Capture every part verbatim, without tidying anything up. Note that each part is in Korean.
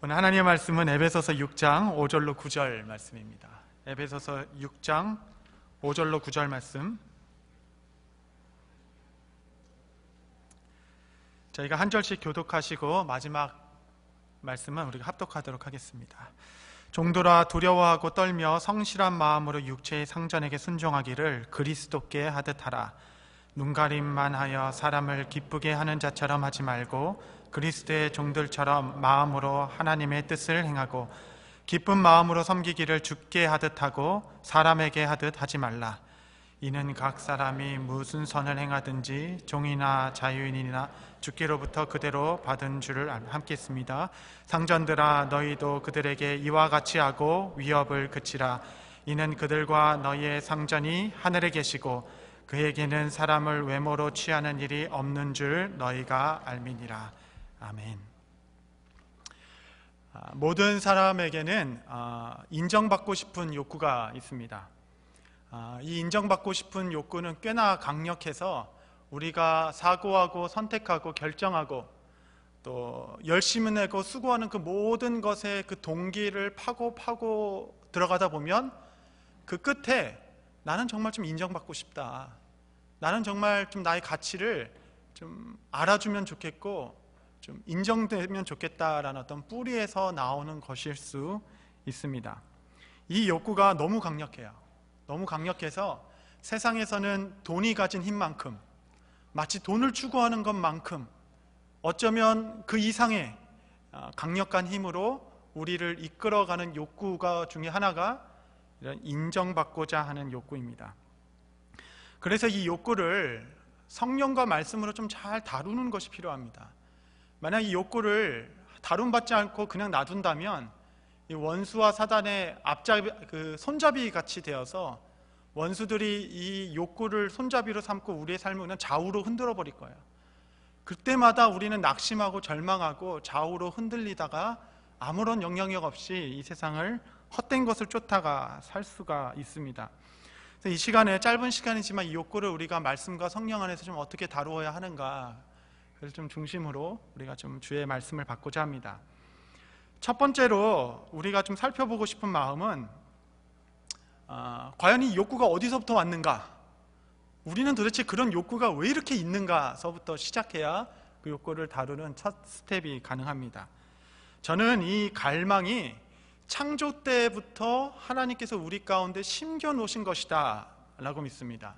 오늘 하나님의 말씀은 에베소서 육 장 오 절로 구 절 말씀입니다. 에베소서 육 장 오 절로 구 절 말씀. 저희가 한 절씩 교독하시고 마지막 말씀은 우리가 합독하도록 하겠습니다. 종들아 두려워하고 떨며 성실한 마음으로 육체의 상전에게 순종하기를 그리스도께 하듯 하라. 눈가림만 하여 사람을 기쁘게 하는 자처럼 하지 말고 그리스도의 종들처럼 마음으로 하나님의 뜻을 행하고 기쁜 마음으로 섬기기를 주께 하듯 하고 사람에게 하듯 하지 말라. 이는 각 사람이 무슨 선을 행하든지 종이나 자유인이나 주께로부터 그대로 받은 줄을 함께했습니다. 상전들아 너희도 그들에게 이와 같이 하고 위협을 그치라. 이는 그들과 너희의 상전이 하늘에 계시고 그에게는 사람을 외모로 취하는 일이 없는 줄 너희가 알미니라. 아멘. 모든 사람에게는 인정받고 싶은 욕구가 있습니다. 이 인정받고 싶은 욕구는 꽤나 강력해서 우리가 사고하고 선택하고 결정하고 또 열심히 내고 수고하는 그 모든 것의 그 동기를 파고 파고 들어가다 보면 그 끝에 나는 정말 좀 인정받고 싶다. 나는 정말 좀 나의 가치를 좀 알아주면 좋겠고 좀 인정되면 좋겠다라는 어떤 뿌리에서 나오는 것일 수 있습니다. 이 욕구가 너무 강력해요. 너무 강력해서 세상에서는 돈이 가진 힘만큼 마치 돈을 추구하는 것만큼 어쩌면 그 이상의 강력한 힘으로 우리를 이끌어가는 욕구가 중에 하나가 이런 인정받고자 하는 욕구입니다. 그래서 이 욕구를 성령과 말씀으로 좀 잘 다루는 것이 필요합니다. 만약 이 욕구를 다룬받지 않고 그냥 놔둔다면 이 원수와 사단의 앞잡이, 그 손잡이 같이 되어서 원수들이 이 욕구를 손잡이로 삼고 우리의 삶을 그냥 좌우로 흔들어 버릴 거예요. 그때마다 우리는 낙심하고 절망하고 좌우로 흔들리다가 아무런 영향력 없이 이 세상을 헛된 것을 쫓아가 살 수가 있습니다. 그래서 이 시간에 짧은 시간이지만 이 욕구를 우리가 말씀과 성령 안에서 좀 어떻게 다루어야 하는가, 그래서 좀 중심으로 우리가 좀 주의 말씀을 받고자 합니다. 첫 번째로 우리가 좀 살펴보고 싶은 마음은 어, 과연 이 욕구가 어디서부터 왔는가? 우리는 도대체 그런 욕구가 왜 이렇게 있는가서부터 시작해야 그 욕구를 다루는 첫 스텝이 가능합니다. 저는 이 갈망이 창조 때부터 하나님께서 우리 가운데 심겨 놓으신 것이다 라고 믿습니다.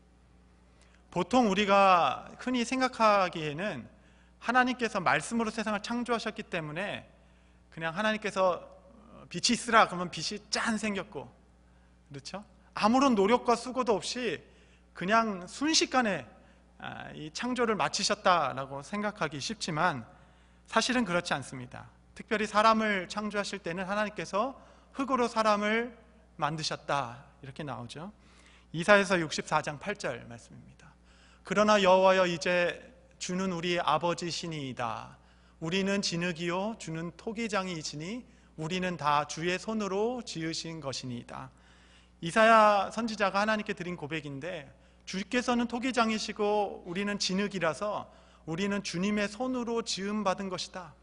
보통 우리가 흔히 생각하기에는 하나님께서 말씀으로 세상을 창조하셨기 때문에 그냥 하나님께서 빛이 있으라 그러면 빛이 짠 생겼고, 그렇죠? 아무런 노력과 수고도 없이 그냥 순식간에 이 창조를 마치셨다라고 생각하기 쉽지만 사실은 그렇지 않습니다. 특별히 사람을 창조하실 때는 하나님께서 흙으로 사람을 만드셨다 이렇게 나오죠. 이사야서 육십사 장 팔 절 말씀입니다. 그러나 여호와여 이제 주는 우리 아버지시니이다. 우리는 진흙이요 주는 토기장이시니 우리는 다 주의 손으로 지으신 것이니이다. 이사야 선지자가 하나님께 드린 고백인데 주께서는 토기장이시고 우리는 진흙이라서 우리는 주님의 손으로 지음받은 것이다.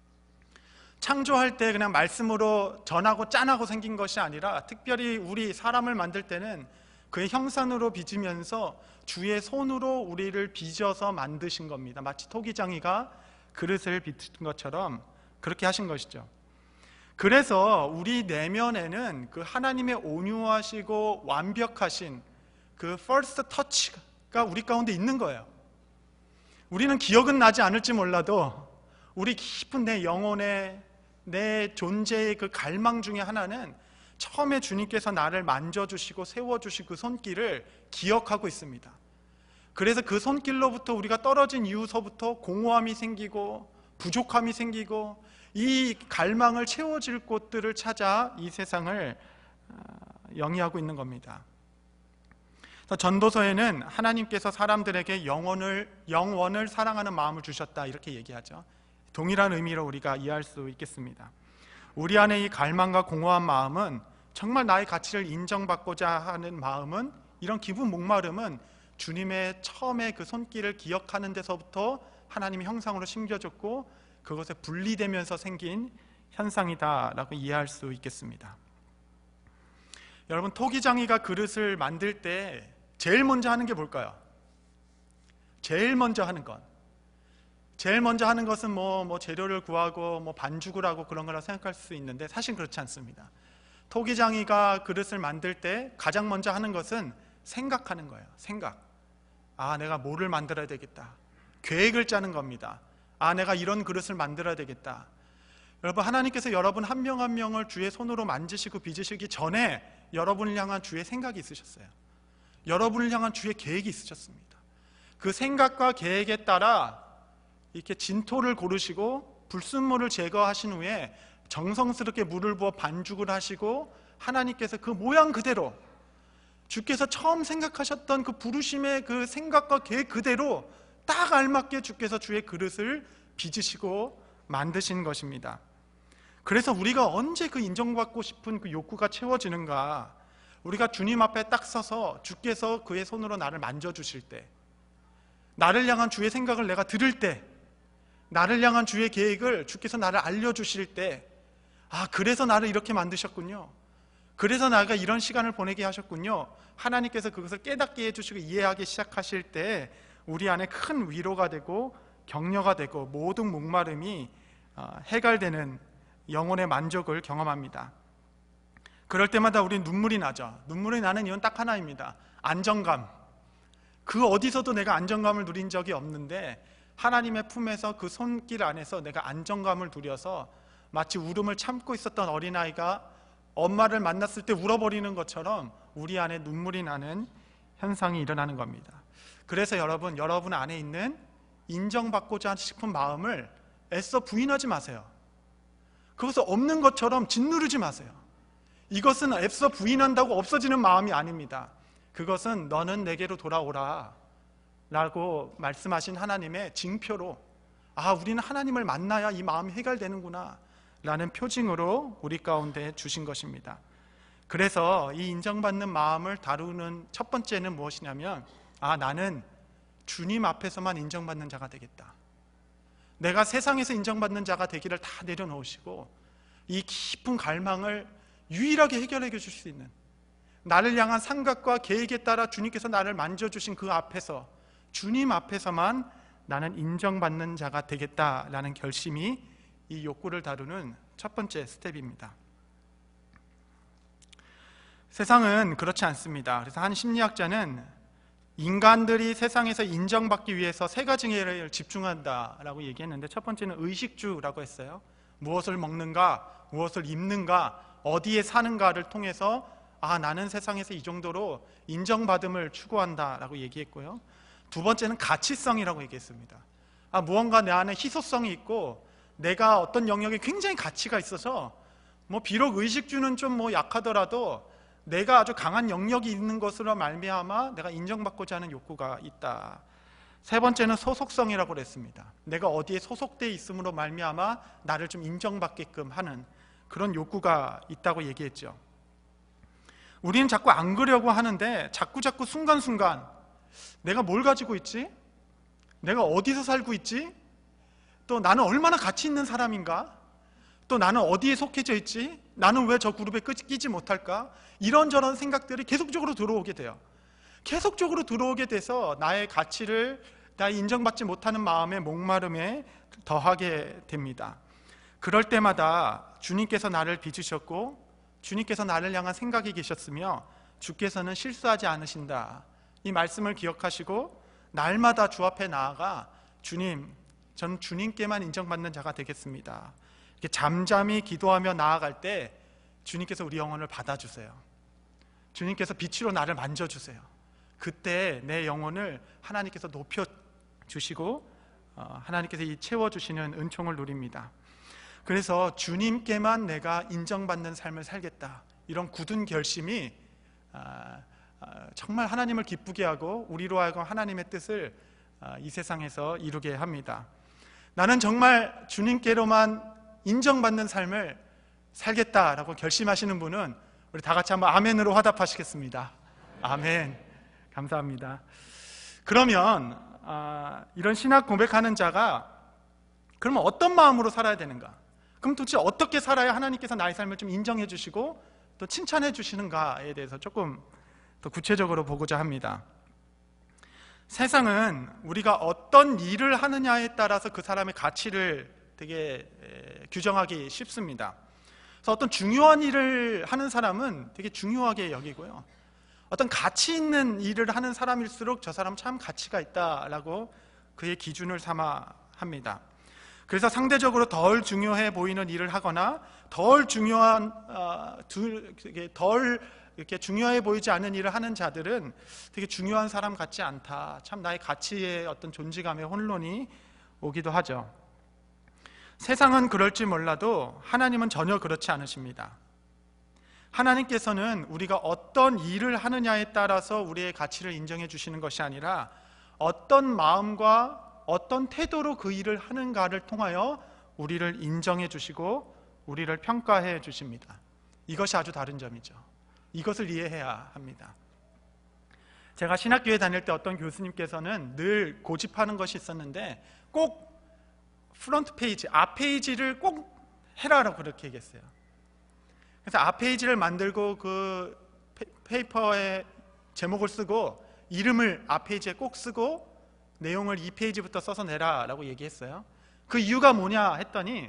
창조할 때 그냥 말씀으로 전하고 짠하고 생긴 것이 아니라 특별히 우리 사람을 만들 때는 그의 형상으로 빚으면서 주의 손으로 우리를 빚어서 만드신 겁니다. 마치 토기장이가 그릇을 빚은 것처럼 그렇게 하신 것이죠. 그래서 우리 내면에는 그 하나님의 온유하시고 완벽하신 그 first touch가 우리 가운데 있는 거예요. 우리는 기억은 나지 않을지 몰라도 우리 깊은 내 영혼의 내 존재의 그 갈망 중에 하나는 처음에 주님께서 나를 만져주시고 세워주신 그 손길을 기억하고 있습니다. 그래서 그 손길로부터 우리가 떨어진 이후서부터 공허함이 생기고 부족함이 생기고 이 갈망을 채워질 곳들을 찾아 이 세상을 영위하고 있는 겁니다. 전도서에는 하나님께서 사람들에게 영혼을, 영원을 사랑하는 마음을 주셨다 이렇게 얘기하죠. 동일한 의미로 우리가 이해할 수 있겠습니다. 우리 안에 이 갈망과 공허한 마음은 정말 나의 가치를 인정받고자 하는 마음은, 이런 기분 목마름은 주님의 처음에 그 손길을 기억하는 데서부터 하나님의 형상으로 심겨졌고 그것에 분리되면서 생긴 현상이다라고 이해할 수 있겠습니다. 여러분, 토기장이가 그릇을 만들 때 제일 먼저 하는 게 뭘까요? 제일 먼저 하는 것 제일 먼저 하는 것은 뭐, 뭐 재료를 구하고 뭐 반죽을 하고 그런 거라고 생각할 수 있는데, 사실 그렇지 않습니다. 토기장이가 그릇을 만들 때 가장 먼저 하는 것은 생각하는 거예요. 생각. 아, 내가 뭐를 만들어야 되겠다. 계획을 짜는 겁니다. 아, 내가 이런 그릇을 만들어야 되겠다. 여러분, 하나님께서 여러분 한 명 한 명을 주의 손으로 만지시고 빚으시기 전에 여러분을 향한 주의 생각이 있으셨어요. 여러분을 향한 주의 계획이 있으셨습니다. 그 생각과 계획에 따라 이렇게 진토를 고르시고 불순물을 제거하신 후에 정성스럽게 물을 부어 반죽을 하시고, 하나님께서 그 모양 그대로, 주께서 처음 생각하셨던 그 부르심의 그 생각과 계획 그대로 딱 알맞게 주께서 주의 그릇을 빚으시고 만드신 것입니다. 그래서 우리가 언제 그 인정받고 싶은 그 욕구가 채워지는가? 우리가 주님 앞에 딱 서서 주께서 그의 손으로 나를 만져주실 때, 나를 향한 주의 생각을 내가 들을 때, 나를 향한 주의 계획을 주께서 나를 알려주실 때, 아, 그래서 나를 이렇게 만드셨군요. 그래서 나가 이런 시간을 보내게 하셨군요. 하나님께서 그것을 깨닫게 해주시고 이해하기 시작하실 때 우리 안에 큰 위로가 되고 격려가 되고 모든 목마름이 해결되는 영혼의 만족을 경험합니다. 그럴 때마다 우리는 눈물이 나죠. 눈물이 나는 이유는 딱 하나입니다. 안정감. 그 어디서도 내가 안정감을 누린 적이 없는데 하나님의 품에서 그 손길 안에서 내가 안정감을 누려서 마치 울음을 참고 있었던 어린아이가 엄마를 만났을 때 울어버리는 것처럼 우리 안에 눈물이 나는 현상이 일어나는 겁니다. 그래서 여러분, 여러분 안에 있는 인정받고자 싶은 마음을 애써 부인하지 마세요. 그것을 없는 것처럼 짓누르지 마세요. 이것은 애써 부인한다고 없어지는 마음이 아닙니다. 그것은 너는 내게로 돌아오라 라고 말씀하신 하나님의 징표로, 아, 우리는 하나님을 만나야 이 마음이 해결되는구나 라는 표징으로 우리 가운데 주신 것입니다. 그래서 이 인정받는 마음을 다루는 첫 번째는 무엇이냐면, 아, 나는 주님 앞에서만 인정받는 자가 되겠다. 내가 세상에서 인정받는 자가 되기를 다 내려놓으시고 이 깊은 갈망을 유일하게 해결해 줄 수 있는, 나를 향한 생각과 계획에 따라 주님께서 나를 만져주신 그 앞에서, 주님 앞에서만 나는 인정받는 자가 되겠다라는 결심이 이 욕구를 다루는 첫 번째 스텝입니다. 세상은 그렇지 않습니다. 그래서 한 심리학자는 인간들이 세상에서 인정받기 위해서 세 가지를 집중한다라고 얘기했는데, 첫 번째는 의식주라고 했어요. 무엇을 먹는가, 무엇을 입는가, 어디에 사는가를 통해서 아, 나는 세상에서 이 정도로 인정받음을 추구한다라고 얘기했고요. 두 번째는 가치성이라고 얘기했습니다. 아, 무언가 내 안에 희소성이 있고 내가 어떤 영역에 굉장히 가치가 있어서, 뭐 비록 의식주는 좀 뭐 약하더라도 내가 아주 강한 영역이 있는 것으로 말미암아 내가 인정받고자 하는 욕구가 있다. 세 번째는 소속성이라고 그랬습니다. 내가 어디에 소속되어 있음으로 말미암아 나를 좀 인정받게끔 하는 그런 욕구가 있다고 얘기했죠. 우리는 자꾸 안 그려고 하는데 자꾸 자꾸 순간순간 내가 뭘 가지고 있지? 내가 어디서 살고 있지? 또 나는 얼마나 가치 있는 사람인가? 또 나는 어디에 속해져 있지? 나는 왜 저 그룹에 끼지 못할까? 이런저런 생각들이 계속적으로 들어오게 돼요. 계속적으로 들어오게 돼서 나의 가치를 나의 인정받지 못하는 마음의 목마름에 더하게 됩니다. 그럴 때마다 주님께서 나를 빚으셨고 주님께서 나를 향한 생각이 계셨으며 주께서는 실수하지 않으신다. 이 말씀을 기억하시고 날마다 주 앞에 나아가 주님, 전 주님께만 인정받는 자가 되겠습니다. 이렇게 잠잠히 기도하며 나아갈 때 주님께서 우리 영혼을 받아주세요. 주님께서 빛으로 나를 만져주세요. 그때 내 영혼을 하나님께서 높여주시고 하나님께서 이 채워주시는 은총을 누립니다. 그래서 주님께만 내가 인정받는 삶을 살겠다, 이런 굳은 결심이 정말 하나님을 기쁘게 하고 우리로 하여금 하나님의 뜻을 이 세상에서 이루게 합니다. 나는 정말 주님께로만 인정받는 삶을 살겠다라고 결심하시는 분은 우리 다 같이 한번 아멘으로 화답하시겠습니다. 아멘. 감사합니다. 그러면 아, 이런 신학 고백하는 자가 그러면 어떤 마음으로 살아야 되는가? 그럼 도대체 어떻게 살아야 하나님께서 나의 삶을 좀 인정해 주시고 또 칭찬해 주시는가에 대해서 조금 더 구체적으로 보고자 합니다. 세상은 우리가 어떤 일을 하느냐에 따라서 그 사람의 가치를 되게 규정하기 쉽습니다. 그래서 어떤 중요한 일을 하는 사람은 되게 중요하게 여기고요, 어떤 가치 있는 일을 하는 사람일수록 저 사람 참 가치가 있다라고 그의 기준을 삼아 합니다. 그래서 상대적으로 덜 중요해 보이는 일을 하거나 덜 중요한 어, 덜 이렇게 중요해 보이지 않는 일을 하는 자들은 되게 중요한 사람 같지 않다, 참 나의 가치의 어떤 존재감의 혼론이 오기도 하죠. 세상은 그럴지 몰라도 하나님은 전혀 그렇지 않으십니다. 하나님께서는 우리가 어떤 일을 하느냐에 따라서 우리의 가치를 인정해 주시는 것이 아니라 어떤 마음과 어떤 태도로 그 일을 하는가를 통하여 우리를 인정해 주시고 우리를 평가해 주십니다. 이것이 아주 다른 점이죠. 이것을 이해해야 합니다. 제가 신학교에 다닐 때 어떤 교수님께서는 늘 고집하는 것이 있었는데 꼭 프론트 페이지, 앞 페이지를 꼭 해라라고 그렇게 얘기했어요. 그래서 앞 페이지를 만들고 그 페이퍼에 제목을 쓰고 이름을 앞 페이지에 꼭 쓰고 내용을 이 페이지부터 써서 내라라고 얘기했어요. 그 이유가 뭐냐 했더니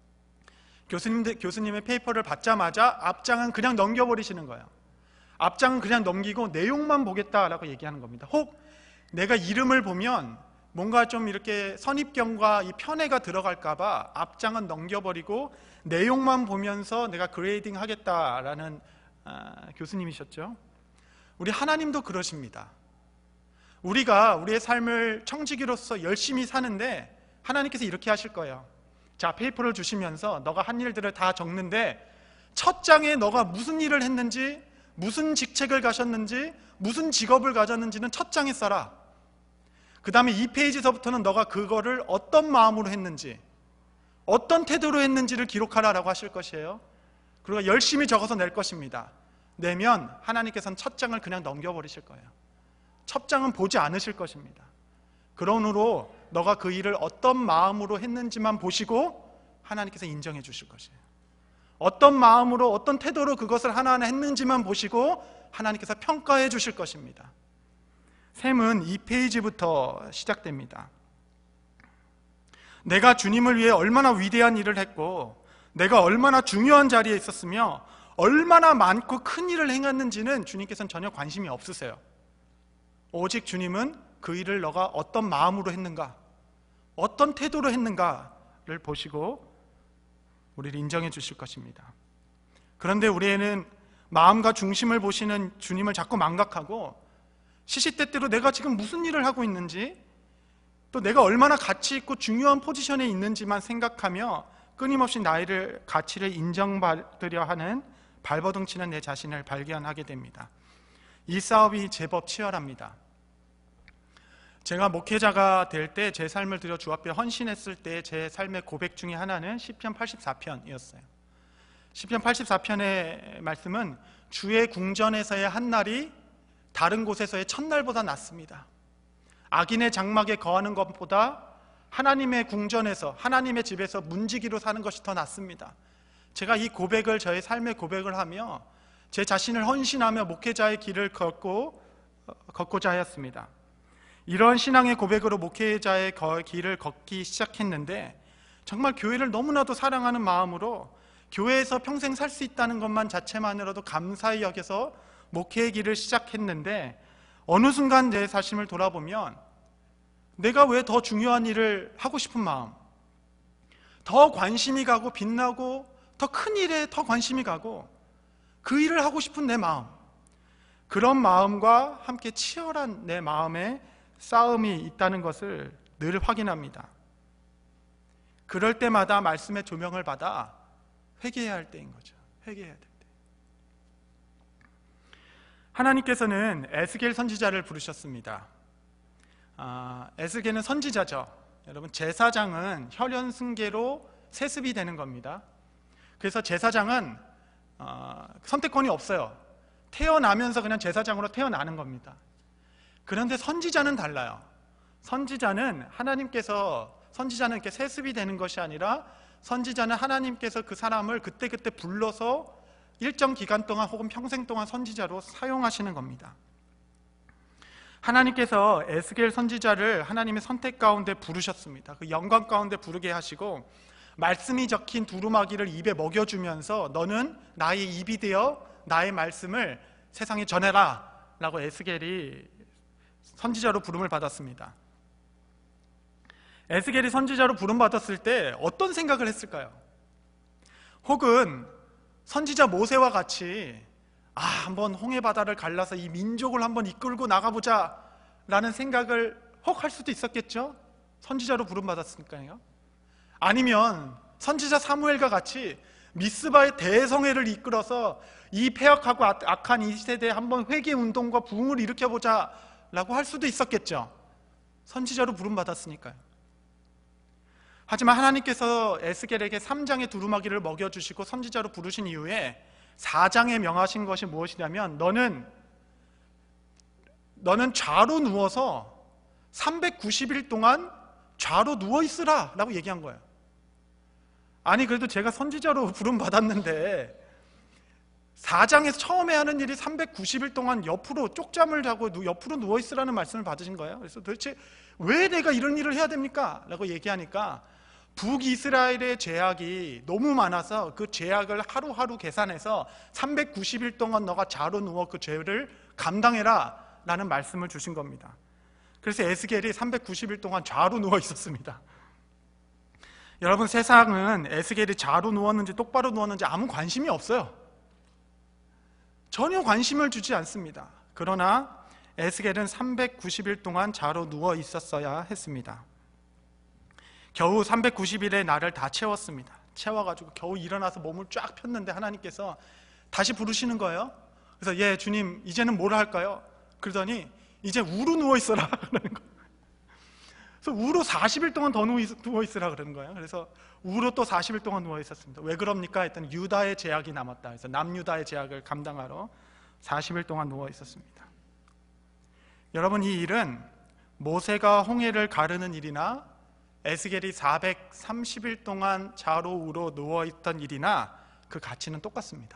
교수님, 교수님의 페이퍼를 받자마자 앞장은 그냥 넘겨버리시는 거예요. 앞장은 그냥 넘기고 내용만 보겠다라고 얘기하는 겁니다. 혹 내가 이름을 보면 뭔가 좀 이렇게 선입견과 이 편애가 들어갈까봐 앞장은 넘겨버리고 내용만 보면서 내가 그레이딩 하겠다라는 아, 교수님이셨죠. 우리 하나님도 그러십니다. 우리가 우리의 삶을 청지기로서 열심히 사는데 하나님께서 이렇게 하실 거예요. 자, 페이퍼를 주시면서 너가 한 일들을 다 적는데 첫 장에 너가 무슨 일을 했는지, 무슨 직책을 가셨는지, 무슨 직업을 가졌는지는 첫 장에 써라. 그 다음에 이 페이지서부터는 너가 그거를 어떤 마음으로 했는지, 어떤 태도로 했는지를 기록하라라고 하실 것이에요. 그리고 열심히 적어서 낼 것입니다. 내면 하나님께서는 첫 장을 그냥 넘겨버리실 거예요. 첫 장은 보지 않으실 것입니다. 그러므로 너가 그 일을 어떤 마음으로 했는지만 보시고 하나님께서 인정해 주실 것이에요. 어떤 마음으로 어떤 태도로 그것을 하나하나 했는지만 보시고 하나님께서 평가해 주실 것입니다. 셈은 이 페이지부터 시작됩니다. 내가 주님을 위해 얼마나 위대한 일을 했고 내가 얼마나 중요한 자리에 있었으며 얼마나 많고 큰 일을 행했는지는 주님께서는 전혀 관심이 없으세요. 오직 주님은 그 일을 너가 어떤 마음으로 했는가, 어떤 태도로 했는가를 보시고 우리를 인정해 주실 것입니다. 그런데 우리는 마음과 중심을 보시는 주님을 자꾸 망각하고 시시때때로 내가 지금 무슨 일을 하고 있는지, 또 내가 얼마나 가치 있고 중요한 포지션에 있는지만 생각하며 끊임없이 나이를 가치를 인정받으려 하는 발버둥 치는 내 자신을 발견하게 됩니다. 이 싸움이 제법 치열합니다. 제가 목회자가 될 때 제 삶을 들여 주 앞에 헌신했을 때 제 삶의 고백 중에 하나는 시편 팔십사 편이었어요. 시편 팔십사 편의 말씀은 주의 궁전에서의 한 날이 다른 곳에서의 첫날보다 낫습니다. 악인의 장막에 거하는 것보다 하나님의 궁전에서, 하나님의 집에서 문지기로 사는 것이 더 낫습니다. 제가 이 고백을, 저의 삶의 고백을 하며 제 자신을 헌신하며 목회자의 길을 걷고, 걷고자 하였습니다. 이런 신앙의 고백으로 목회자의 길을 걷기 시작했는데 정말 교회를 너무나도 사랑하는 마음으로 교회에서 평생 살 수 있다는 것만 자체만으로도 감사히 여겨서 목회의 길을 시작했는데 어느 순간 내 자신을 돌아보면 내가 왜 더 중요한 일을 하고 싶은 마음, 더 관심이 가고 빛나고 더 큰 일에 더 관심이 가고 그 일을 하고 싶은 내 마음, 그런 마음과 함께 치열한 내 마음에 싸움이 있다는 것을 늘 확인합니다. 그럴 때마다 말씀의 조명을 받아 회개해야 할 때인 거죠. 회개해야 될 때. 하나님께서는 에스겔 선지자를 부르셨습니다. 아, 에스겔은 선지자죠. 여러분, 제사장은 혈연 승계로 세습이 되는 겁니다. 그래서 제사장은 어, 선택권이 없어요. 태어나면서 그냥 제사장으로 태어나는 겁니다. 그런데 선지자는 달라요. 선지자는 하나님께서, 선지자는 이렇게 세습이 되는 것이 아니라 선지자는 하나님께서 그 사람을 그때그때 불러서 일정 기간 동안 혹은 평생 동안 선지자로 사용하시는 겁니다. 하나님께서 에스겔 선지자를 하나님의 선택 가운데 부르셨습니다. 그 영광 가운데 부르게 하시고 말씀이 적힌 두루마기를 입에 먹여주면서 너는 나의 입이 되어 나의 말씀을 세상에 전해라 라고 에스겔이 선지자로 부름을 받았습니다. 에스겔이 선지자로 부름받았을 때 어떤 생각을 했을까요? 혹은 선지자 모세와 같이 아, 한번 홍해바다를 갈라서 이 민족을 한번 이끌고 나가보자 라는 생각을 혹 할 수도 있었겠죠? 선지자로 부름받았으니까요. 아니면 선지자 사무엘과 같이 미스바의 대성회를 이끌어서 이 패역하고 악한 이 세대에 한번 회개운동과 부흥을 일으켜보자 라고 할 수도 있었겠죠. 선지자로 부름받았으니까요. 하지만 하나님께서 에스겔에게 삼 장의 두루마기를 먹여주시고 선지자로 부르신 이후에 사 장에 명하신 것이 무엇이냐면 너는 너는 좌로 누워서 삼백구십 일 동안 좌로 누워있으라 라고 얘기한 거예요. 아니 그래도 제가 선지자로 부름받았는데 사 장에서 처음에 하는 일이 삼백구십 일 동안 옆으로 쪽잠을 자고 옆으로 누워있으라는 말씀을 받으신 거예요. 그래서 도대체 왜 내가 이런 일을 해야 됩니까? 라고 얘기하니까 북이스라엘의 죄악이 너무 많아서 그 죄악을 하루하루 계산해서 삼백구십 일 동안 너가 좌로 누워 그 죄를 감당해라 라는 말씀을 주신 겁니다. 그래서 에스겔이 삼백구십 일 동안 좌로 누워 있었습니다. 여러분, 세상은 에스겔이 좌로 누웠는지 똑바로 누웠는지 아무 관심이 없어요. 전혀 관심을 주지 않습니다. 그러나 에스겔은 삼백구십 일 동안 좌로 누워 있었어야 했습니다. 겨우 삼백구십 일의 날을 다 채웠습니다. 채워가지고 겨우 일어나서 몸을 쫙 폈는데 하나님께서 다시 부르시는 거예요. 그래서 예 주님 이제는 뭘 할까요? 그러더니 이제 우로 누워 있어라 그러는 거예요. 그래서 우로 사십 일 동안 더 누워 있으라 그러는 거예요. 그래서 우로 또 사십 일 동안 누워 있었습니다. 왜 그럽니까? 했더니 유다의 제약이 남았다. 그래서 남유다의 제약을 감당하러 사십 일 동안 누워 있었습니다. 여러분, 이 일은 모세가 홍해를 가르는 일이나 에스겔이 사백삼십 일 동안 좌로 우로 누워있던 일이나 그 가치는 똑같습니다.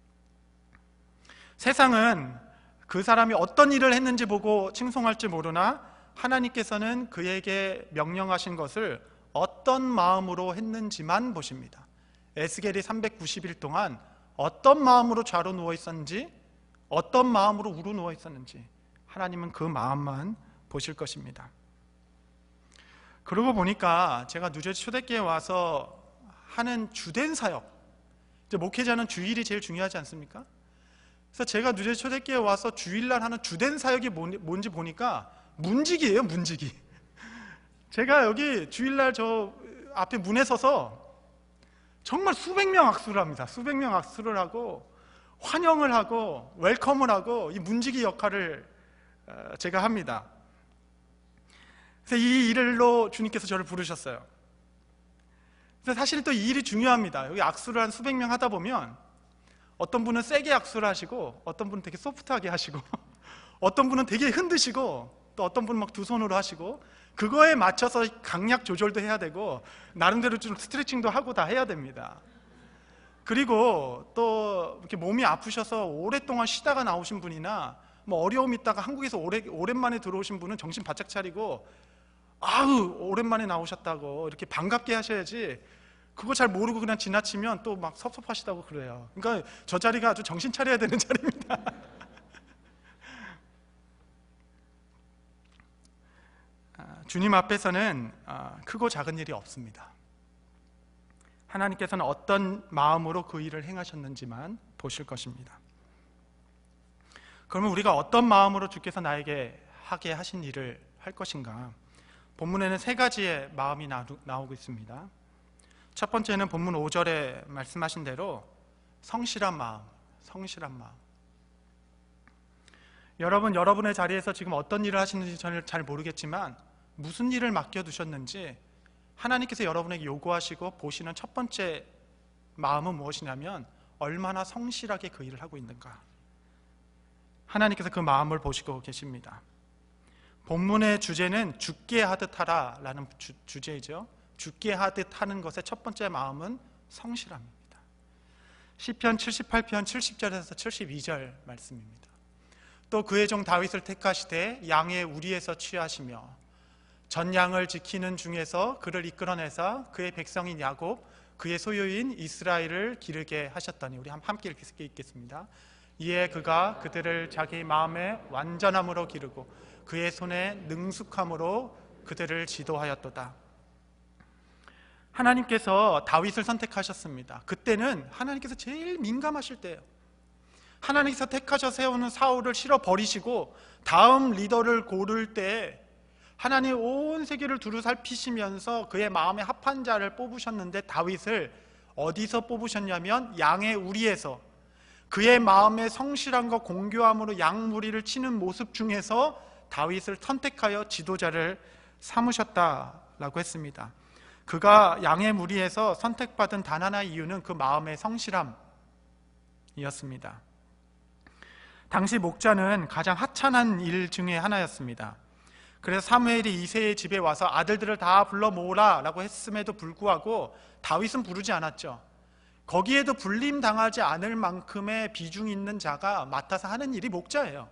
세상은 그 사람이 어떤 일을 했는지 보고 칭송할지 모르나 하나님께서는 그에게 명령하신 것을 어떤 마음으로 했는지만 보십니다. 에스겔이 삼백구십 일 동안 어떤 마음으로 좌로 누워있었는지 어떤 마음으로 우로 누워있었는지 하나님은 그 마음만 보실 것입니다. 그러고 보니까 제가 뉴저지 초대교회에 와서 하는 주된 사역, 이제 목회자는 주일이 제일 중요하지 않습니까? 그래서 제가 뉴저지 초대교회에 와서 주일날 하는 주된 사역이 뭔지 보니까 문지기예요, 문지기. 제가 여기 주일날 저 앞에 문에 서서 정말 수백 명 악수를 합니다. 수백 명 악수를 하고 환영을 하고 웰컴을 하고 이 문지기 역할을 제가 합니다. 그래서 이 일로 주님께서 저를 부르셨어요. 그래서 사실 또 이 일이 중요합니다. 여기 악수를 한 수백 명 하다 보면 어떤 분은 세게 악수를 하시고 어떤 분은 되게 소프트하게 하시고 어떤 분은 되게 흔드시고 또 어떤 분은 막 두 손으로 하시고 그거에 맞춰서 강약 조절도 해야 되고 나름대로 좀 스트레칭도 하고 다 해야 됩니다. 그리고 또 이렇게 몸이 아프셔서 오랫동안 쉬다가 나오신 분이나 뭐 어려움 있다가 한국에서 오래, 오랜만에 들어오신 분은 정신 바짝 차리고 아우 오랜만에 나오셨다고 이렇게 반갑게 하셔야지 그거 잘 모르고 그냥 지나치면 또 막 섭섭하시다고 그래요. 그러니까 저 자리가 아주 정신 차려야 되는 자리입니다. 주님 앞에서는 크고 작은 일이 없습니다. 하나님께서는 어떤 마음으로 그 일을 행하셨는지만 보실 것입니다. 그러면 우리가 어떤 마음으로 주께서 나에게 하게 하신 일을 할 것인가? 본문에는 세 가지의 마음이 나오고 있습니다. 첫 번째는 본문 오 절에 말씀하신 대로 성실한 마음, 성실한 마음. 여러분, 여러분의 자리에서 지금 어떤 일을 하시는지 저는 잘 모르겠지만 무슨 일을 맡겨두셨는지 하나님께서 여러분에게 요구하시고 보시는 첫 번째 마음은 무엇이냐면 얼마나 성실하게 그 일을 하고 있는가. 하나님께서 그 마음을 보시고 계십니다. 본문의 주제는 죽게 하듯 하라 라는 주, 주제이죠. 죽게 하듯 하는 것의 첫 번째 마음은 성실함입니다. 시편 칠십팔 편 칠십 절에서 칠십이 절 말씀입니다. 또 그의 종 다윗을 택하시되 양의 우리에서 취하시며 전 양을 지키는 중에서 그를 이끌어내사 그의 백성인 야곱 그의 소유인 이스라엘을 기르게 하셨더니. 우리 함께 읽겠습니다. 이에 그가 그들을 자기 마음의 완전함으로 기르고 그의 손에 능숙함으로 그들을 지도하였도다. 하나님께서 다윗을 선택하셨습니다. 그때는 하나님께서 제일 민감하실 때예요. 하나님께서 택하셔 세우는 사울을 실어버리시고 다음 리더를 고를 때 하나님 온 세계를 두루 살피시면서 그의 마음에 합한 자를 뽑으셨는데, 다윗을 어디서 뽑으셨냐면 양의 우리에서, 그의 마음의 성실함과 공교함으로 양 무리를 치는 모습 중에서 다윗을 선택하여 지도자를 삼으셨다라고 했습니다. 그가 양의 무리에서 선택받은 단 하나의 이유는 그 마음의 성실함이었습니다. 당시 목자는 가장 하찮은 일 중에 하나였습니다. 그래서 사무엘이 이새의 집에 와서 아들들을 다 불러 모으라 라고 했음에도 불구하고 다윗은 부르지 않았죠. 거기에도 불림 당하지 않을 만큼의 비중 있는 자가 맡아서 하는 일이 목자예요.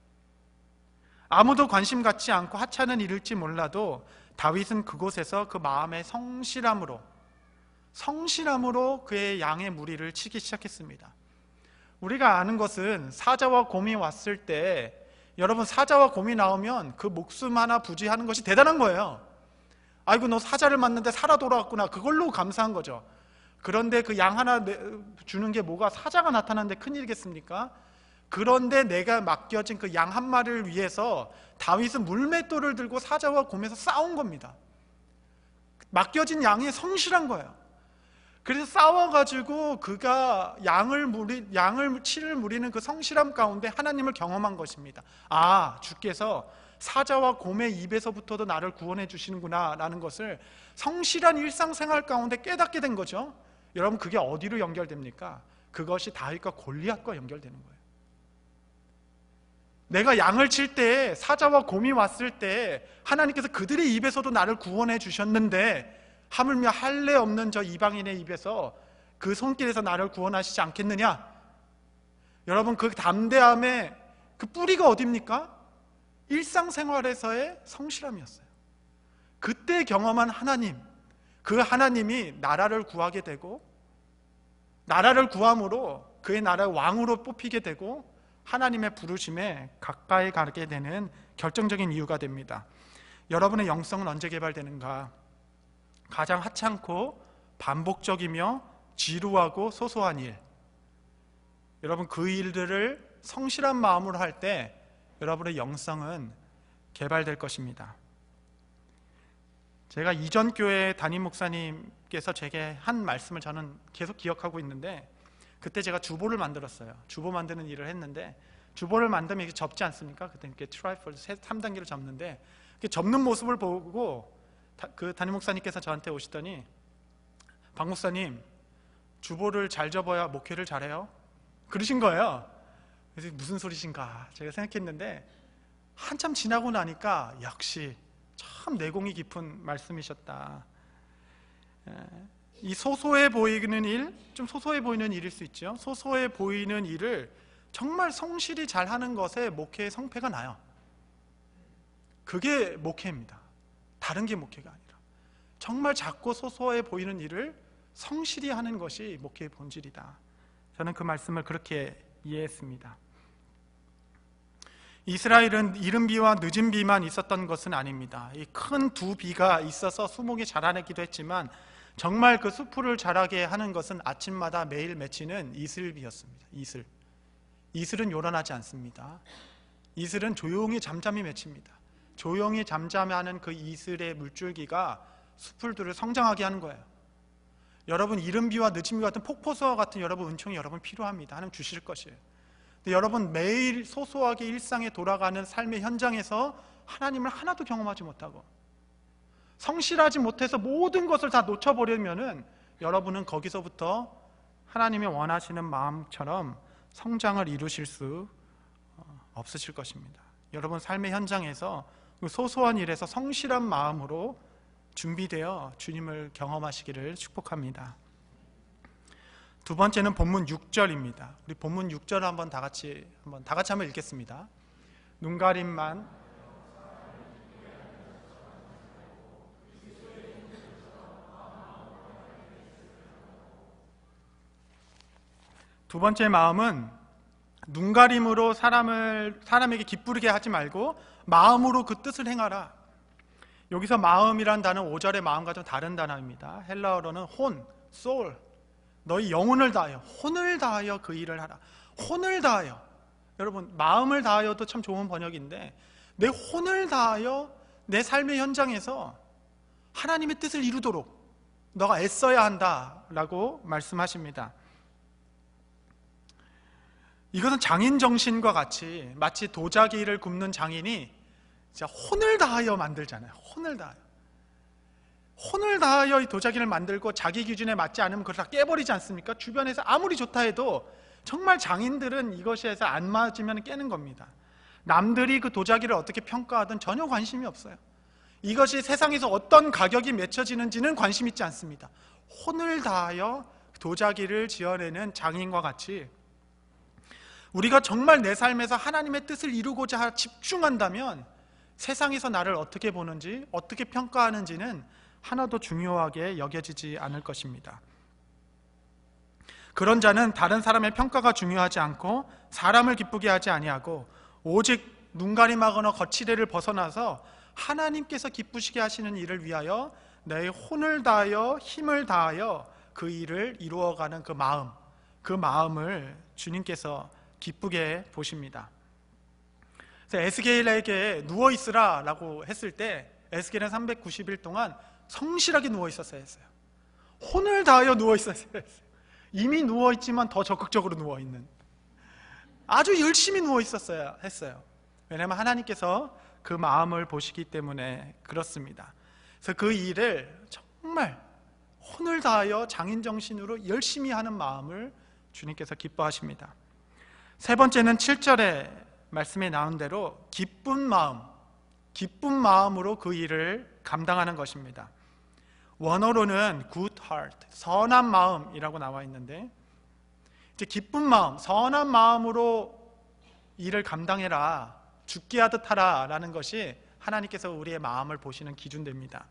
아무도 관심 갖지 않고 하찮은 일일지 몰라도 다윗은 그곳에서 그 마음의 성실함으로 성실함으로 그의 양의 무리를 치기 시작했습니다. 우리가 아는 것은 사자와 곰이 왔을 때, 여러분, 사자와 곰이 나오면 그 목숨 하나 부지하는 것이 대단한 거예요. 아이고, 너 사자를 만났는데 살아 돌아왔구나, 그걸로 감사한 거죠. 그런데 그 양 하나 주는 게 뭐가 사자가 나타났는데 큰일이겠습니까? 그런데 내가 맡겨진 그 양 한 마리를 위해서 다윗은 물맷돌을 들고 사자와 곰에서 싸운 겁니다. 맡겨진 양이 성실한 거예요. 그래서 싸워가지고 그가 양을 무리, 양을 치를 무리는 그 성실함 가운데 하나님을 경험한 것입니다. 아, 주께서 사자와 곰의 입에서부터도 나를 구원해 주시는구나 라는 것을 성실한 일상생활 가운데 깨닫게 된 거죠. 여러분, 그게 어디로 연결됩니까? 그것이 다윗과 골리앗과 연결되는 거예요. 내가 양을 칠 때, 사자와 곰이 왔을 때 하나님께서 그들의 입에서도 나를 구원해 주셨는데 하물며 할례 없는 저 이방인의 입에서, 그 손길에서 나를 구원하시지 않겠느냐? 여러분, 그 담대함의 그 뿌리가 어디입니까? 일상생활에서의 성실함이었어요. 그때 경험한 하나님, 그 하나님이 나라를 구하게 되고, 나라를 구함으로 그의 나라의 왕으로 뽑히게 되고 하나님의 부르심에 가까이 가게 되는 결정적인 이유가 됩니다. 여러분의 영성은 언제 개발되는가? 가장 하찮고 반복적이며 지루하고 소소한 일, 여러분, 그 일들을 성실한 마음으로 할 때 여러분의 영성은 개발될 것입니다. 제가 이전 교회 담임 목사님께서 제게 한 말씀을 저는 계속 기억하고 있는데, 그때 제가 주보를 만들었어요. 주보 만드는 일을 했는데, 주보를 만들면 이게 접지 않습니까? 그때 이렇게 트라이폴 삼 단계를 접는데, 접는 모습을 보고 그 담임 목사님께서 저한테 오시더니, 박 목사님, 주보를 잘 접어야 목회를 잘해요? 그러신 거예요. 그래서 무슨 소리신가 제가 생각했는데, 한참 지나고 나니까 역시 참 내공이 깊은 말씀이셨다. 이 소소해 보이는 일, 좀 소소해 보이는 일일 수 있죠. 소소해 보이는 일을 정말 성실히 잘하는 것에 목회의 성패가 나요. 그게 목회입니다. 다른 게 목회가 아니라 정말 작고 소소해 보이는 일을 성실히 하는 것이 목회의 본질이다. 저는 그 말씀을 그렇게 이해했습니다. 이스라엘은 이른 비와 늦은 비만 있었던 것은 아닙니다. 이 큰 두 비가 있어서 수목이 자라내기도 했지만, 정말 그 수풀을 자라게 하는 것은 아침마다 매일 맺히는 이슬비였습니다. 이슬. 이슬은 요란하지 않습니다. 이슬은 조용히 잠잠히 맺힙니다. 조용히 잠잠하는 그 이슬의 물줄기가 수풀들을 성장하게 하는 거예요. 여러분, 이른 비와 늦은 비 같은 폭포수와 같은 여러분 은총이 여러분 필요합니다. 하나님 주실 것이에요. 근데 여러분, 매일 소소하게 일상에 돌아가는 삶의 현장에서 하나님을 하나도 경험하지 못하고 성실하지 못해서 모든 것을 다 놓쳐버리면은 여러분은 거기서부터 하나님이 원하시는 마음처럼 성장을 이루실 수 없으실 것입니다. 여러분, 삶의 현장에서 소소한 일에서 성실한 마음으로 준비되어 주님을 경험하시기를 축복합니다. 두 번째는 본문 육 절입니다. 우리 본문 육 절 한번 다 같이 한번 다 같이 한번 읽겠습니다. 눈가림만 두 번째 마음은 눈가림으로 사람을 사람에게 기쁘게 하지 말고 마음으로 그 뜻을 행하라. 여기서 마음이란 단어 오 절의 마음과 좀 다른 단어입니다. 헬라어로는 혼, soul. 너희 영혼을 다하여, 혼을 다하여 그 일을 하라. 혼을 다하여. 여러분, 마음을 다하여도 참 좋은 번역인데 내 혼을 다하여 내 삶의 현장에서 하나님의 뜻을 이루도록 너가 애써야 한다라고 말씀하십니다. 이것은 장인 정신과 같이 마치 도자기를 굽는 장인이 진짜 혼을 다하여 만들잖아요. 혼을 다하여 혼을 다하여 이 도자기를 만들고 자기 기준에 맞지 않으면 그걸 다 깨버리지 않습니까? 주변에서 아무리 좋다 해도 정말 장인들은 이것에서 안 맞으면 깨는 겁니다. 남들이 그 도자기를 어떻게 평가하든 전혀 관심이 없어요. 이것이 세상에서 어떤 가격이 맺혀지는지는 관심 있지 않습니다. 혼을 다하여 도자기를 지어내는 장인과 같이 우리가 정말 내 삶에서 하나님의 뜻을 이루고자 집중한다면 세상에서 나를 어떻게 보는지, 어떻게 평가하는지는 하나도 중요하게 여겨지지 않을 것입니다. 그런 자는 다른 사람의 평가가 중요하지 않고 사람을 기쁘게 하지 아니하고 오직 눈가림하거나 거칠애를 벗어나서 하나님께서 기쁘시게 하시는 일을 위하여 내 혼을 다하여 힘을 다하여 그 일을 이루어가는 그 마음, 그 마음을 주님께서 기쁘게 보십니다. 그래서 에스겔에게 누워있으라 라고 했을 때 에스겔은 삼백구십 일 동안 성실하게 누워있었어야 했어요. 혼을 다하여 누워있었어야 했어요. 이미 누워있지만 더 적극적으로 누워있는, 아주 열심히 누워있었어야 했어요. 왜냐하면 하나님께서 그 마음을 보시기 때문에 그렇습니다. 그래서 그 일을 정말 혼을 다하여 장인정신으로 열심히 하는 마음을 주님께서 기뻐하십니다. 세 번째는 칠 절에 말씀에 나온 대로 기쁜 마음, 기쁜 마음으로 그 일을 감당하는 것입니다. 원어로는 good heart, 선한 마음이라고 나와 있는데 이제 기쁜 마음, 선한 마음으로 일을 감당해라, 죽게 하듯 하라 라는 것이 하나님께서 우리의 마음을 보시는 기준됩니다.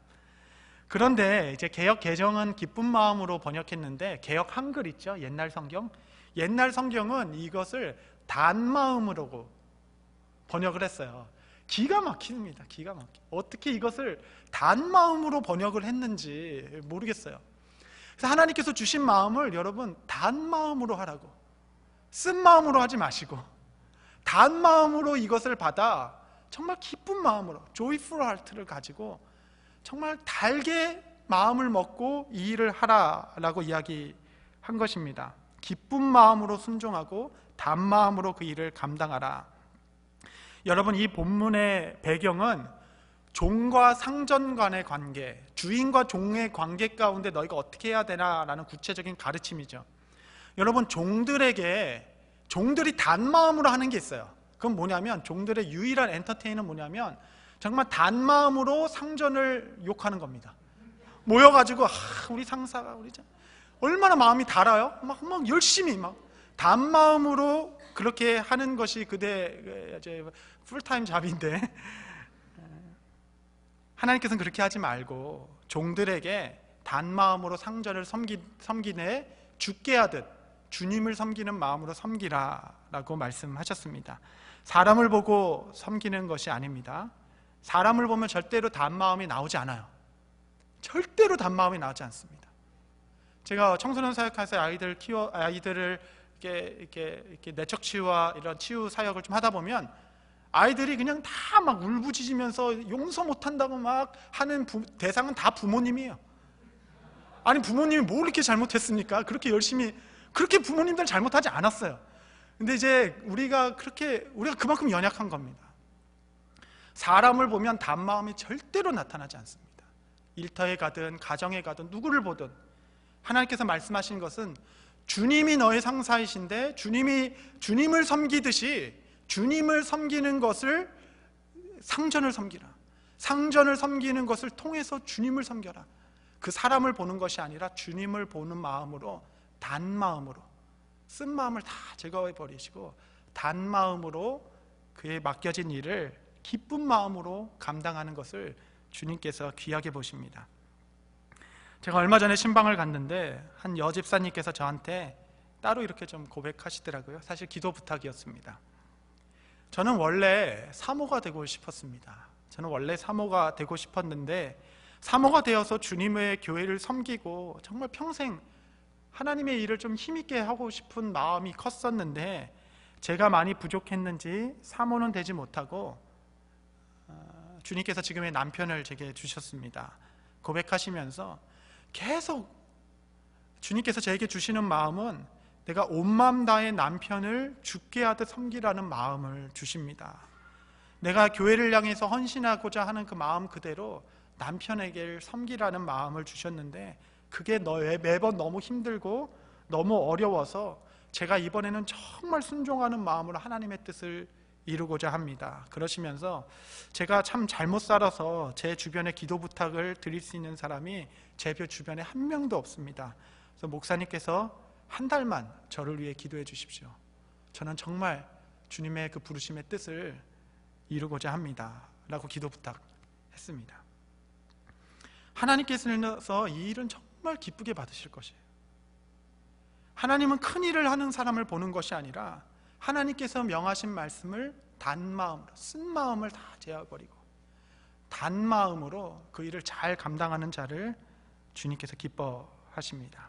그런데 이제 개역 개정은 기쁜 마음으로 번역했는데 개역 한글 있죠? 옛날 성경. 옛날 성경은 이것을 단마음으로 번역을 했어요. 기가 막힙니다. 기가 막혀. 어떻게 이것을 단마음으로 번역을 했는지 모르겠어요. 그래서 하나님께서 주신 마음을 여러분 단마음으로 하라고, 쓴 마음으로 하지 마시고 단마음으로 이것을 받아 정말 기쁜 마음으로 joyful heart를 가지고 정말 달게 마음을 먹고 이 일을 하라라고 이야기한 것입니다. 기쁜 마음으로 순종하고 단마음으로 그 일을 감당하라. 여러분, 이 본문의 배경은 종과 상전 간의 관계, 주인과 종의 관계 가운데 너희가 어떻게 해야 되나라는 구체적인 가르침이죠. 여러분, 종들에게 종들이 단마음으로 하는 게 있어요. 그건 뭐냐면 종들의 유일한 엔터테인은 뭐냐면 정말 단마음으로 상전을 욕하는 겁니다. 모여가지고 아, 우리 상사가 우리 참 얼마나 마음이 달아요? 막, 막 열심히 막 단마음으로 그렇게 하는 것이 그대 이제 풀타임 잡인데 하나님께서는 그렇게 하지 말고 종들에게 단마음으로 상전을 섬기, 섬기네 죽게 하듯 주님을 섬기는 마음으로 섬기라 라고 말씀하셨습니다. 사람을 보고 섬기는 것이 아닙니다. 사람을 보면 절대로 단마음이 나오지 않아요. 절대로 단마음이 나오지 않습니다. 제가 청소년 사역에서 아이들 키워 아이들을 이렇게, 이렇게, 이렇게 내적 치유와 이런 치유 사역을 좀 하다 보면 아이들이 그냥 다 막 울부짖으면서 용서 못한다고 막 하는 부, 대상은 다 부모님이에요. 아니 부모님이 뭘 이렇게 잘못했습니까? 그렇게 열심히 그렇게 부모님들 잘못하지 않았어요. 근데 이제 우리가 그렇게 우리가 그만큼 연약한 겁니다. 사람을 보면 단마음이 절대로 나타나지 않습니다. 일터에 가든 가정에 가든 누구를 보든 하나님께서 말씀하신 것은 주님이 너의 상사이신데 주님이 주님을 섬기듯이 주님을 섬기는 것을 상전을 섬기라. 상전을 섬기는 것을 통해서 주님을 섬겨라. 그 사람을 보는 것이 아니라 주님을 보는 마음으로, 단 마음으로, 쓴 마음을 다 제거해 버리시고 단 마음으로 그의 맡겨진 일을 기쁜 마음으로 감당하는 것을 주님께서 귀하게 보십니다. 제가 얼마 전에 신방을 갔는데 한 여집사님께서 저한테 따로 이렇게 좀 고백하시더라고요. 사실 기도 부탁이었습니다. 저는 원래 사모가 되고 싶었습니다. 저는 원래 사모가 되고 싶었는데 사모가 되어서 주님의 교회를 섬기고 정말 평생 하나님의 일을 좀 힘있게 하고 싶은 마음이 컸었는데 제가 많이 부족했는지 사모는 되지 못하고 주님께서 지금의 남편을 제게 주셨습니다. 고백하시면서 계속 주님께서 저에게 주시는 마음은 내가 온 마음 다해 남편을 죽게 하듯 섬기라는 마음을 주십니다. 내가 교회를 향해서 헌신하고자 하는 그 마음 그대로 남편에게 섬기라는 마음을 주셨는데 그게 매번 너무 힘들고 너무 어려워서 제가 이번에는 정말 순종하는 마음으로 하나님의 뜻을 이루고자 합니다. 그러시면서 제가 참 잘못 살아서 제 주변에 기도 부탁을 드릴 수 있는 사람이 제 주변에 한 명도 없습니다. 그래서 목사님께서 한 달만 저를 위해 기도해 주십시오. 저는 정말 주님의 그 부르심의 뜻을 이루고자 합니다 라고 기도 부탁했습니다. 하나님께서 이 일은 정말 기쁘게 받으실 것이에요. 하나님은 큰 일을 하는 사람을 보는 것이 아니라 하나님께서 명하신 말씀을 단 마음으로, 쓴 마음을 다 제어버리고 단 마음으로 그 일을 잘 감당하는 자를 주님께서 기뻐하십니다.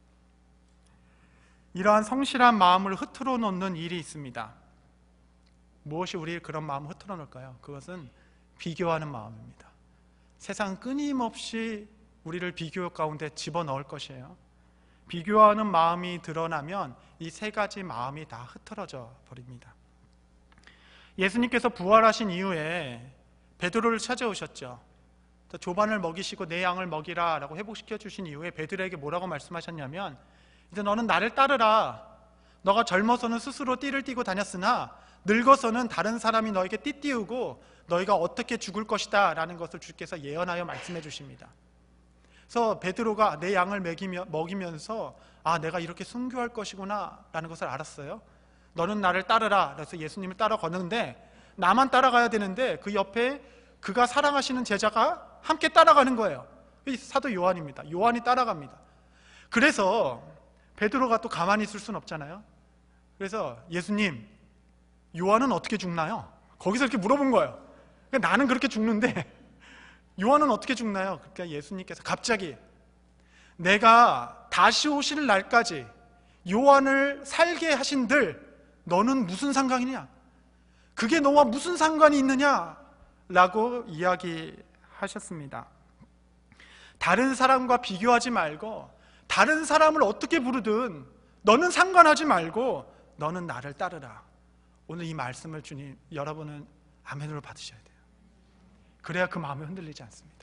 이러한 성실한 마음을 흐트러 놓는 일이 있습니다. 무엇이 우리 그런 마음을 흐트러 놓을까요? 그것은 비교하는 마음입니다. 세상 끊임없이 우리를 비교 가운데 집어넣을 것이에요. 비교하는 마음이 드러나면 이 세 가지 마음이 다 흐트러져 버립니다. 예수님께서 부활하신 이후에 베드로를 찾아오셨죠. 조반을 먹이시고 내 양을 먹이라 라고 회복시켜 주신 이후에 베드로에게 뭐라고 말씀하셨냐면 이제 너는 나를 따르라. 너가 젊어서는 스스로 띠를 띠고 다녔으나 늙어서는 다른 사람이 너에게 띠 띠우고 너희가 어떻게 죽을 것이다 라는 것을 주께서 예언하여 말씀해 주십니다. 그래서 베드로가 내 양을 먹이며, 먹이면서 아 내가 이렇게 순교할 것이구나 라는 것을 알았어요. 너는 나를 따르라. 그래서 예수님을 따라 걷는데 나만 따라가야 되는데 그 옆에 그가 사랑하시는 제자가 함께 따라가는 거예요. 사도 요한입니다. 요한이 따라갑니다. 그래서 베드로가 또 가만히 있을 수는 없잖아요. 그래서 예수님, 요한은 어떻게 죽나요? 거기서 이렇게 물어본 거예요. 그러니까 나는 그렇게 죽는데 요한은 어떻게 죽나요? 그러니까 예수님께서 갑자기 내가 다시 오실 날까지 요한을 살게 하신들 너는 무슨 상관이냐? 그게 너와 무슨 상관이 있느냐? 라고 이야기하셨습니다. 다른 사람과 비교하지 말고 다른 사람을 어떻게 부르든 너는 상관하지 말고 너는 나를 따르라. 오늘 이 말씀을 주님 여러분은 아멘으로 받으셔야 돼요. 그래야 그 마음이 흔들리지 않습니다.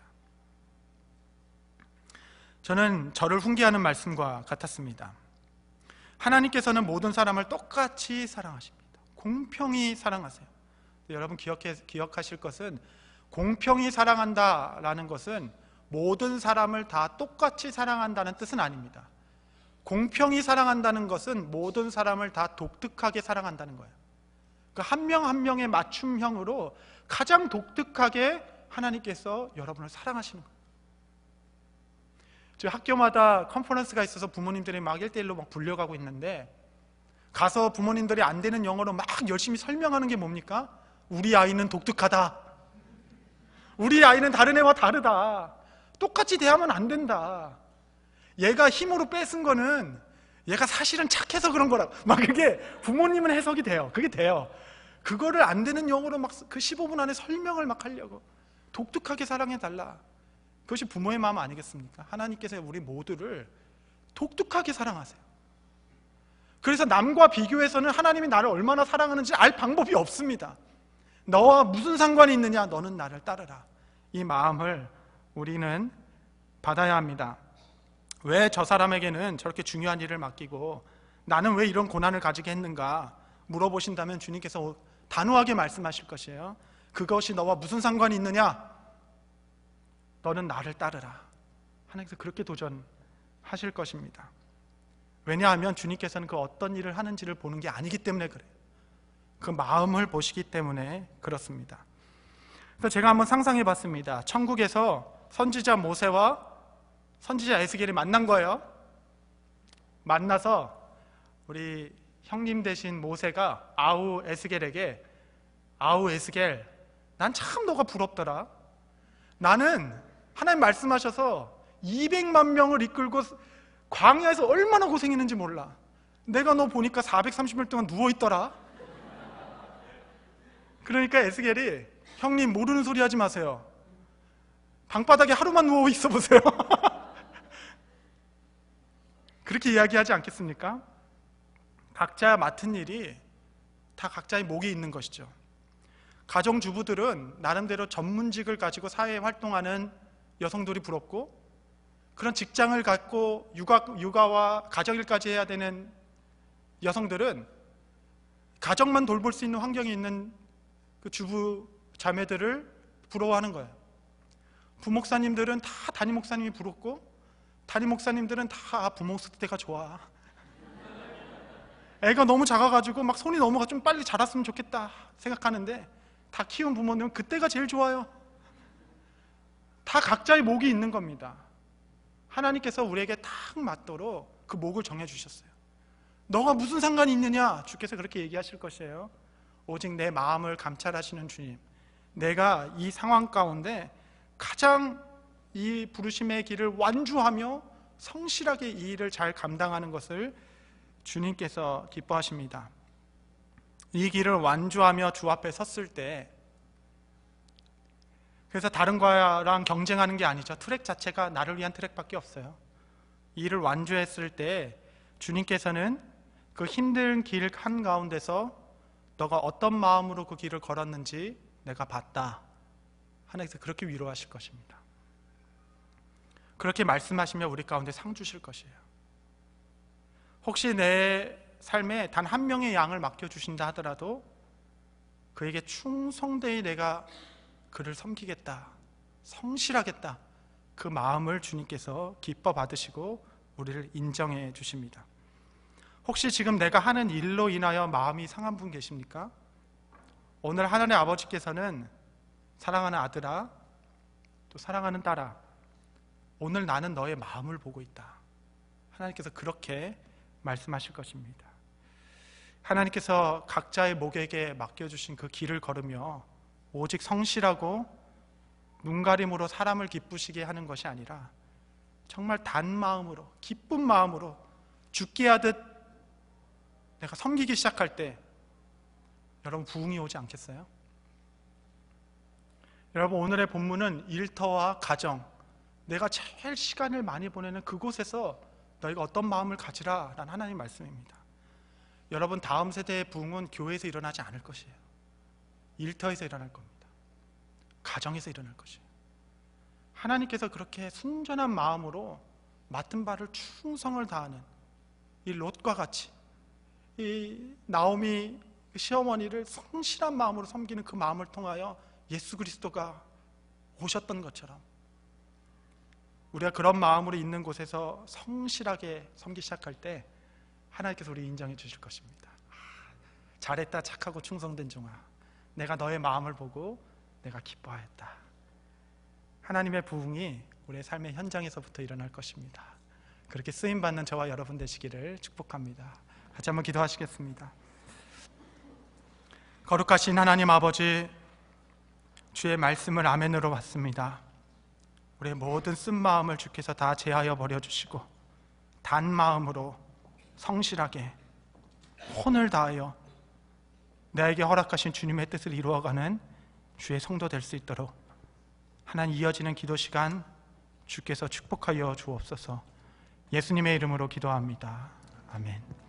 저는 저를 훈계하는 말씀과 같았습니다. 하나님께서는 모든 사람을 똑같이 사랑하십니다. 공평히 사랑하세요. 여러분 기억해, 기억하실 것은 공평히 사랑한다라는 것은 모든 사람을 다 똑같이 사랑한다는 뜻은 아닙니다. 공평히 사랑한다는 것은 모든 사람을 다 독특하게 사랑한다는 거예요. 그 한 명 한 명의 맞춤형으로 가장 독특하게 하나님께서 여러분을 사랑하시는 거예요. 저 학교마다 컨퍼런스가 있어서 부모님들이 막 일 대일로 막 불려가고 있는데 가서 부모님들이 안 되는 영어로 막 열심히 설명하는 게 뭡니까? 우리 아이는 독특하다. 우리 아이는 다른 애와 다르다. 똑같이 대하면 안 된다. 얘가 힘으로 뺏은 거는 얘가 사실은 착해서 그런 거라고. 막 그게 부모님은 해석이 돼요. 그게 돼요. 그거를 안 되는 영어로 막 그 십오 분 안에 설명을 막 하려고. 독특하게 사랑해달라. 그것이 부모의 마음 아니겠습니까? 하나님께서 우리 모두를 독특하게 사랑하세요. 그래서 남과 비교해서는 하나님이 나를 얼마나 사랑하는지 알 방법이 없습니다. 너와 무슨 상관이 있느냐? 너는 나를 따르라. 이 마음을 우리는 받아야 합니다. 왜 저 사람에게는 저렇게 중요한 일을 맡기고 나는 왜 이런 고난을 가지게 했는가 물어보신다면 주님께서 단호하게 말씀하실 것이에요. 그것이 너와 무슨 상관이 있느냐? 너는 나를 따르라. 하나님께서 그렇게 도전하실 것입니다. 왜냐하면 주님께서는 그 어떤 일을 하는지를 보는 게 아니기 때문에 그래요. 그 마음을 보시기 때문에 그렇습니다. 그래서 제가 한번 상상해 봤습니다. 천국에서 선지자 모세와 선지자 에스겔이 만난 거예요. 만나서 우리 형님 되신 모세가 아우 에스겔에게, 아우 에스겔, 난 참 너가 부럽더라. 나는 하나님 말씀하셔서 이백만 명을 이끌고 광야에서 얼마나 고생했는지 몰라. 내가 너 보니까 사백삼십 일 동안 누워있더라. 그러니까 에스겔이, 형님 모르는 소리 하지 마세요. 방바닥에 하루만 누워 있어 보세요. 그렇게 이야기하지 않겠습니까? 각자 맡은 일이 다 각자의 목이 있는 것이죠. 가정주부들은 나름대로 전문직을 가지고 사회에 활동하는 여성들이 부럽고, 그런 직장을 갖고 육아, 육아와 가정일까지 해야 되는 여성들은 가정만 돌볼 수 있는 환경이 있는 그 주부 자매들을 부러워하는 거예요. 부목사님들은 다 담임 목사님이 부럽고, 담임 목사님들은 다 부모 있을 때가 좋아. 애가 너무 작아가지고 막 손이 넘어가 좀 빨리 자랐으면 좋겠다 생각하는데, 다 키운 부모님은 그때가 제일 좋아요. 다 각자의 목이 있는 겁니다. 하나님께서 우리에게 딱 맞도록 그 목을 정해주셨어요. 너가 무슨 상관이 있느냐? 주께서 그렇게 얘기하실 것이에요. 오직 내 마음을 감찰하시는 주님, 내가 이 상황 가운데 가장 이 부르심의 길을 완주하며 성실하게 이 일을 잘 감당하는 것을 주님께서 기뻐하십니다. 이 길을 완주하며 주 앞에 섰을 때, 그래서 다른 거랑 경쟁하는 게 아니죠. 트랙 자체가 나를 위한 트랙밖에 없어요. 이 일을 완주했을 때 주님께서는 그 힘든 길 한가운데서 너가 어떤 마음으로 그 길을 걸었는지 내가 봤다. 하나님께서 그렇게 위로하실 것입니다. 그렇게 말씀하시며 우리 가운데 상 주실 것이에요. 혹시 내 삶에 단 한 명의 양을 맡겨주신다 하더라도 그에게 충성되이 내가 그를 섬기겠다, 성실하겠다, 그 마음을 주님께서 기뻐 받으시고 우리를 인정해 주십니다. 혹시 지금 내가 하는 일로 인하여 마음이 상한 분 계십니까? 오늘 하나님의 아버지께서는 사랑하는 아들아, 또 사랑하는 딸아, 오늘 나는 너의 마음을 보고 있다. 하나님께서 그렇게 말씀하실 것입니다. 하나님께서 각자의 목에게 맡겨주신 그 길을 걸으며 오직 성실하고 눈가림으로 사람을 기쁘시게 하는 것이 아니라 정말 단 마음으로, 기쁜 마음으로 죽게 하듯 내가 섬기기 시작할 때 여러분 부흥이 오지 않겠어요? 여러분, 오늘의 본문은 일터와 가정, 내가 제일 시간을 많이 보내는 그곳에서 너희가 어떤 마음을 가지라 라는 하나님의 말씀입니다. 여러분, 다음 세대의 부흥은 교회에서 일어나지 않을 것이에요. 일터에서 일어날 겁니다. 가정에서 일어날 것이에요. 하나님께서 그렇게 순전한 마음으로 맡은 바를 충성을 다하는 이 롯과 같이 이 나오미 시어머니를 성실한 마음으로 섬기는 그 마음을 통하여 예수 그리스도가 오셨던 것처럼 우리가 그런 마음으로 있는 곳에서 성실하게 섬기 시작할 때 하나님께서 우리 인정해 주실 것입니다. 잘했다, 착하고 충성된 종아, 내가 너의 마음을 보고 내가 기뻐하였다. 하나님의 부흥이 우리의 삶의 현장에서부터 일어날 것입니다. 그렇게 쓰임받는 저와 여러분 되시기를 축복합니다. 같이 한번 기도하시겠습니다. 거룩하신 하나님 아버지, 주의 말씀을 아멘으로 받습니다. 우리의 모든 쓴 마음을 주께서 다 제하여 버려주시고 단 마음으로 성실하게 혼을 다하여 나에게 허락하신 주님의 뜻을 이루어가는 주의 성도 될 수 있도록 하나님, 이어지는 기도 시간 주께서 축복하여 주옵소서. 예수님의 이름으로 기도합니다. 아멘.